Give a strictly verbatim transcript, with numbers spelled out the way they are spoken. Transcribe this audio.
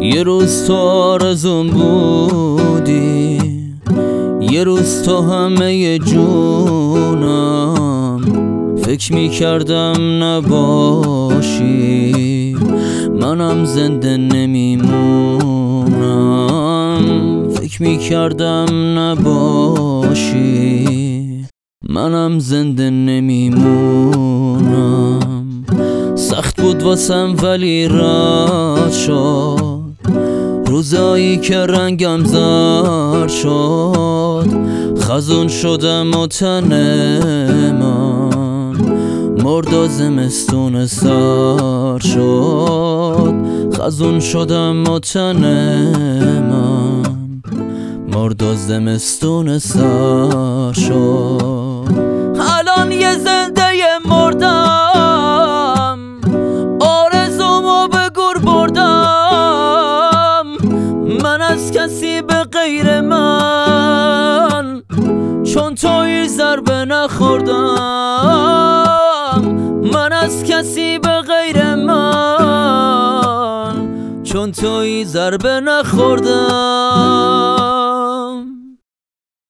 یه روز تو آرزوم بودی، یه روز تو همه جونم. فکر میکردم نباشی منم زنده نمیمونم. فکر میکردم نباشی منم زنده نمیمونم. سخت بود واسم ولی رد شد، روزایی که رنگم زرد شد. خزون شدم و تن من مرد و زمستون سر شد. خزون شدم و تن من مرد و زمستون سر شد. الان یه زنده مردم، آرزومو به گور بردم. من از کسی به غیر من چون توی ضربه نخوردم. من از کسی به غیر من چون توی ضربه نخوردم.